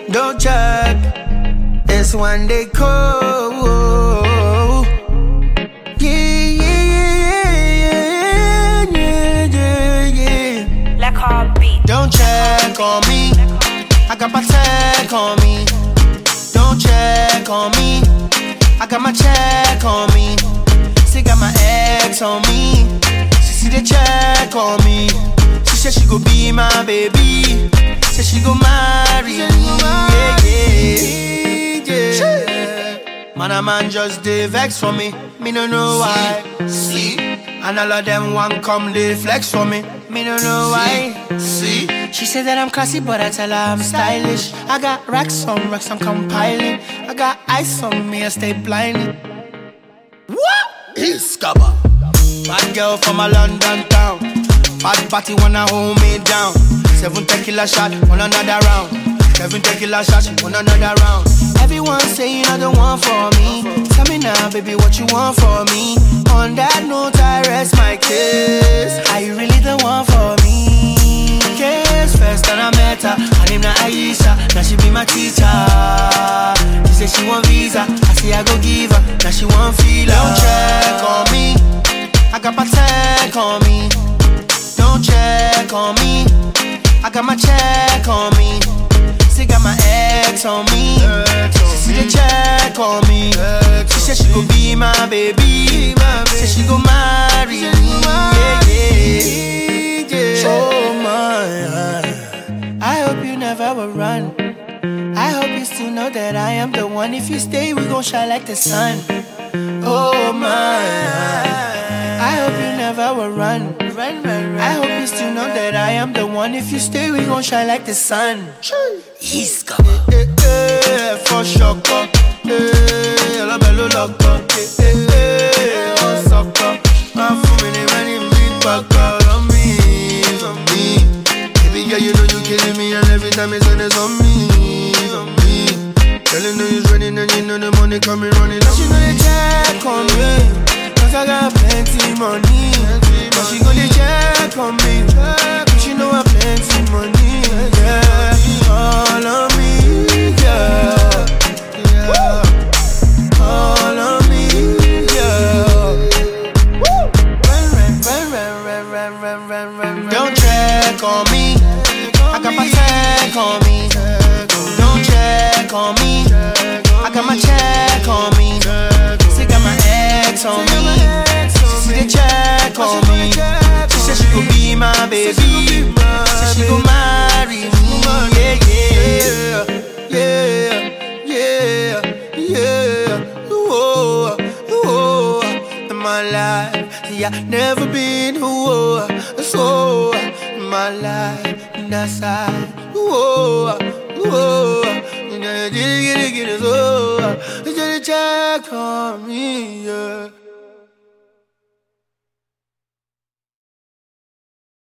Don't check, it's one day cold. Yeah, yeah, yeah, yeah, yeah. Like heartbeat. Don't check on me, I got my tag on me. Don't check on me, I got my check on me. She got my ex on me, she see the check on me. She said she go be my baby, said she go marry me, yeah. Man, a man just dey vex for me, me no know why. See, and all of them want come dey flex for me, me no know why. See, she said that I'm classy, but I tell her I'm stylish. I got racks on racks, I'm compiling. I got ice on me, I stay blinded. What? Iskaba. Bad girl from a London town. Bad party wanna hold me down. 7 tequila shot, on another round. 7 tequila shots, on another round. Everyone saying you're the one for me. Tell me now, baby, what you want for me. On that note, I rest my case. Are you really the one for me? Case first and I met her, her name na Aisha. Now she be my teacher. She said she want visa, I say I go give her. Now she want feel. Don't check on me, I got my tag on me. Don't check on me, I got my check on me. She got my ex on me, she see the check on me. She said she go be my baby, said she go marry me, yeah. Oh my, I hope you never will run. I hope you still know that I am the one. If you stay, we gon' shine like the sun. Oh my, I hope you never will run. I hope you still know that I am the one. If you stay, we gon' shine like the sun. He's coming. For sure. La bello loco. Oh, sucker. I'm feeling many big back on me. Baby girl, you know you killing me, and every time it's on, it's on me. Girl, you know you're running, and you know the money coming running. She know they check on me, cause I got plenty money. But she gonna check on me, she know I plenty money, yeah. All on me, yeah, yeah. All on me, yeah. Don't check on me, I got my tag on me. Don't check on me, I got my check on me. She got my ex on me, she see the check on me. She said she go be my baby, said she go marry me, yeah. Ooh, in my life, yeah, never been so in my life, in that side, get it, so just check on me, yeah.